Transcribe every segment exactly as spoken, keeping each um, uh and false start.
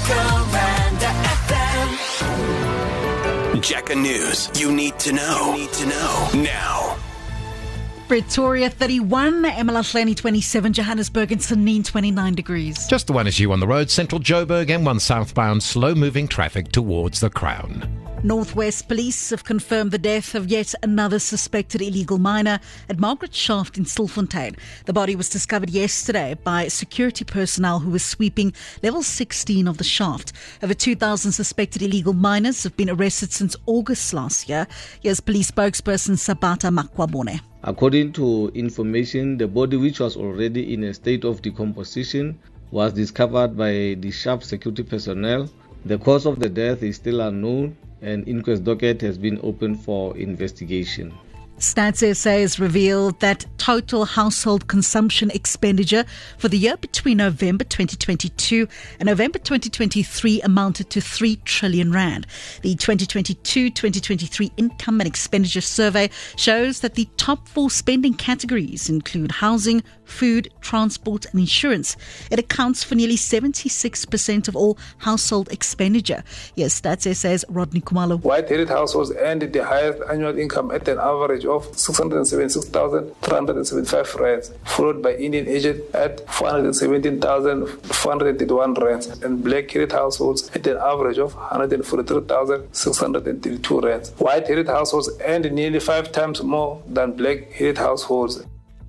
Jacaranda F M. Jaca News. You need to know. You need to know now. Pretoria thirty-one, eMalahleni twenty-seven, Johannesburg and Tsenin twenty-nine degrees. Just the one issue on the road, Central Joburg, M one southbound, slow-moving traffic towards the Crown. Northwest Police have confirmed the death of yet another suspected illegal miner at Margaret Shaft in Stilfontein. The body was discovered yesterday by security personnel who were sweeping level sixteen of the shaft. Over two thousand suspected illegal miners have been arrested since August last year. Here's police spokesperson Sabata Makwabone. According to information, the body, which was already in a state of decomposition, was discovered by the shaft security personnel. The cause of the death is still unknown, and inquest docket has been opened for investigation. Stats S A has revealed that total household consumption expenditure for the year between November twenty twenty-two and November twenty twenty-three amounted to three trillion rand. The twenty twenty-two twenty twenty-three Income and Expenditure Survey shows that the top four spending categories include housing, food, transport and insurance. It accounts for nearly seventy-six percent of all household expenditure. Yes, Stats S A's Rodney Kumalo. White-headed households earned the highest annual income at an average of six hundred seventy-six thousand three hundred seventy-five rands, followed by Indian aged at four hundred seventeen thousand four hundred thirty-one rands, and black-headed households at an average of one hundred forty-three thousand six hundred thirty-two rands. White-headed households earned nearly five times more than black-headed households.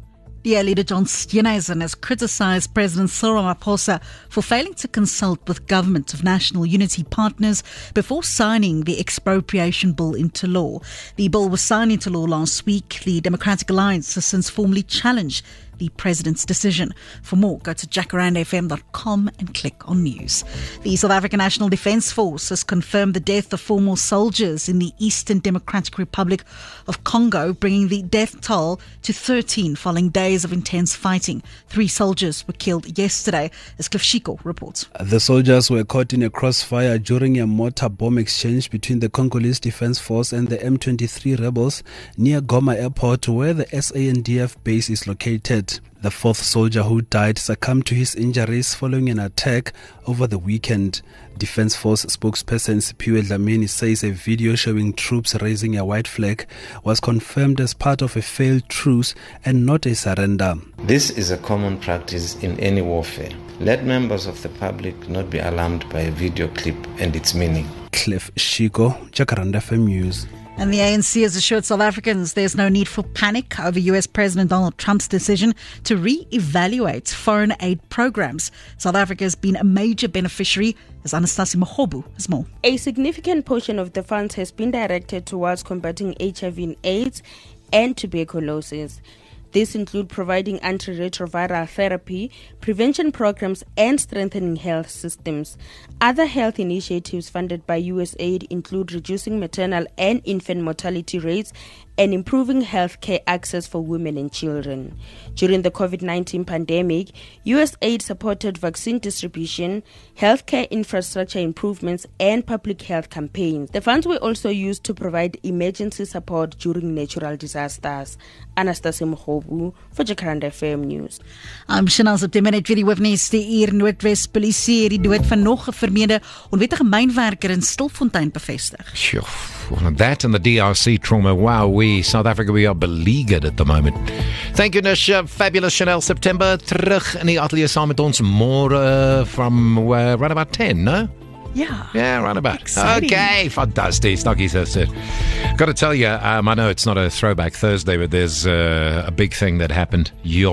D A leader John Steenhuisen has criticised President Cyril Ramaphosa for failing to consult with Government of National Unity partners before signing the expropriation bill into law. The bill was signed into law last week. The Democratic Alliance has since formally challenged the president's decision. For more, go to jacaranda f m dot com and click on news. The South African National Defence Force has confirmed the death of four more soldiers in the Eastern Democratic Republic of Congo, bringing the death toll to thirteen following days of intense fighting. Three soldiers were killed yesterday, as Cliff Shiko reports. The soldiers were caught in a crossfire during a mortar bomb exchange between the Congolese Defence Force and the M twenty-three rebels near Goma Airport, where the S A N D F base is located. The fourth soldier who died succumbed to his injuries following an attack over the weekend. Defence Force spokesperson Siphiwe Dlamini says a video showing troops raising a white flag was confirmed as part of a failed truce and not a surrender. This is a common practice in any warfare. Let members of the public not be alarmed by a video clip and its meaning. Cliff Shiko, Jacaranda F M News. And the A N C has assured South Africans there's no need for panic over U S President Donald Trump's decision to re-evaluate foreign aid programs. South Africa has been a major beneficiary, as Anastasia Mohobu has more. A significant portion of the funds has been directed towards combating H I V and AIDS and tuberculosis. These include providing antiretroviral therapy, prevention programs, and strengthening health systems. Other health initiatives funded by U S A I D include reducing maternal and infant mortality rates and improving healthcare access for women and children. During the COVID nineteen pandemic, U S A I D supported vaccine distribution, healthcare infrastructure improvements, and public health campaigns. The funds were also used to provide emergency support during natural disasters. Anastasia Mohobu for Jacaranda F M News. I'm Chanel September net weer die hoofnuus. Die hier Noordwes Polisie het die dood van nog 'n vermeende onwettige mynwerker in Stilfontein bevestig. Sure. Well, that and the D R C trauma. Wow, we, South Africa, we are beleaguered at the moment. Thank you, Nisha. Fabulous Chanel September. Terug in die atelier saam met ons more from uh, around about ten, no? Yeah. Yeah, around about. Exciting. Okay, fantastic. Snuggy says it. Got to tell you, um, I know it's not a throwback Thursday, but there's uh, a big thing that happened. Yo.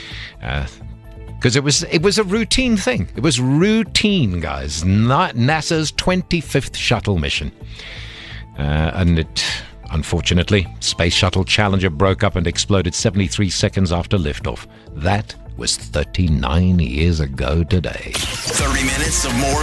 Uh, Because it was it was a routine thing. It was routine, guys. Na- NASA's twenty-fifth shuttle mission. Uh, and it, unfortunately, Space Shuttle Challenger broke up and exploded seventy-three seconds after liftoff. That was thirty-nine years ago today. thirty minutes of more